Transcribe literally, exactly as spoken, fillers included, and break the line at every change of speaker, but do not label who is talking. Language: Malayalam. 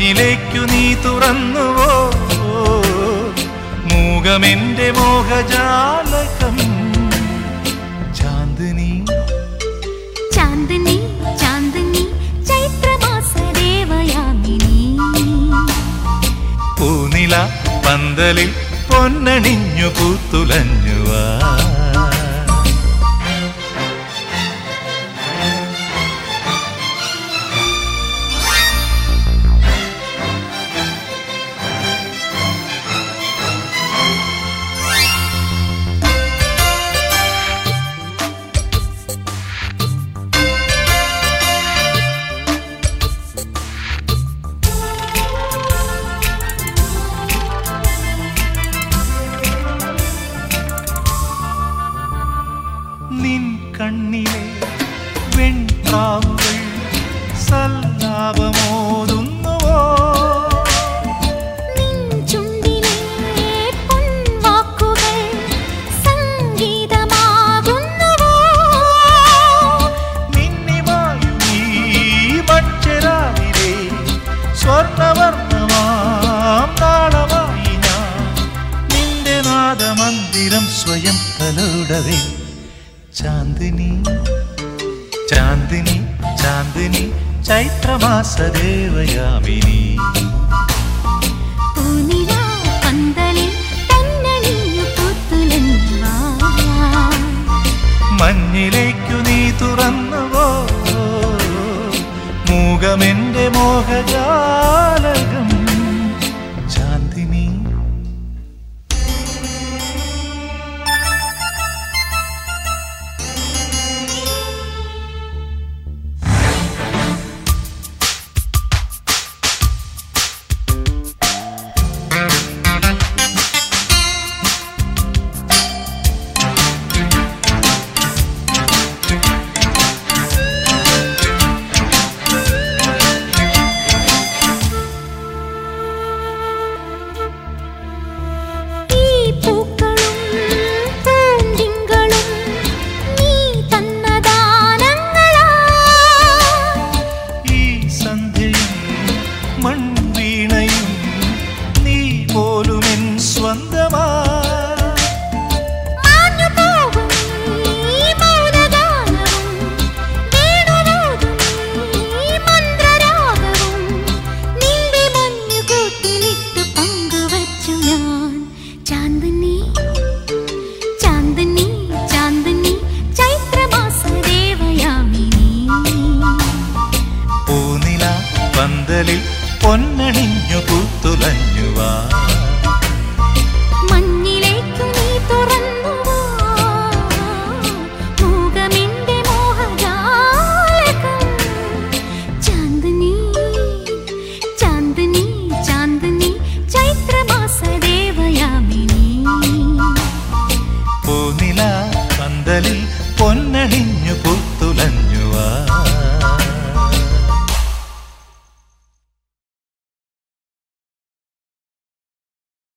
മഞ്ഞിലേക്കു നീ തുറന്നുവോ മൂകമെന്റെ മോഹജാലകം ചാന്ദിനി
ചാന്ദിനി ചാന്ദിനി ചൈത്രമാസ ദേവയാമിനി
പൂനില പന്തലിൽ പൊന്നണിഞ്ഞു പൂത്തുലഞ്ഞുവാ നിൻ കണ്ണിലെ വെൺപ്രാവുകൾ സല്ലാപമോതുന്നുവോ
നിൻ ചുണ്ടിലെ പൊൻവാക്കുകൾ സംഗീതമാകുന്നുവോ
മിന്നിമായും ഈ മറ്റരാവിലെ സ്വർണവർണ്ണമാം താളമായി ഞാൻ നിന്റെ നാദമന്ദിരം സ്വയം തലോടവേ ചാന്ദിനി ചാന്ദിനി ചാന്ദിനി ചൈത്രമാസ ദേവയാമിനി
പൂനില പന്തലിൽ പൊന്നണിഞ്ഞു പൂത്തുലഞ്ഞുവാ
മഞ്ഞിലേക്കു നീ തുറന്നുവോ മൂകമെന്റെ മോഹജാലകം ചാന്ദിനി മൺവീണയും നീ പോലുമെൻ സ്വന്തമാ
ചാന്ദിനി ചാന്ദിനി ചാന്ദിനി ചൈത്രമാസ ദേവയാമിനി
പൂനില പന്തലിൽ പൊന്നണിഞ്ഞു പൂത്തുലഞ്ഞുവാ
മഞ്ഞിലേക്കു നീ തുറന്നുവോ മൂകമെന്റെ മോഹജാലകം ചാന്ദിനി ചാന്ദിനി ചാന്ദിനി ചൈത്രമാസ ദേവയാമിനി
പൂനില പന്തലിൽ പൊന്നണിഞ്ഞു പൂ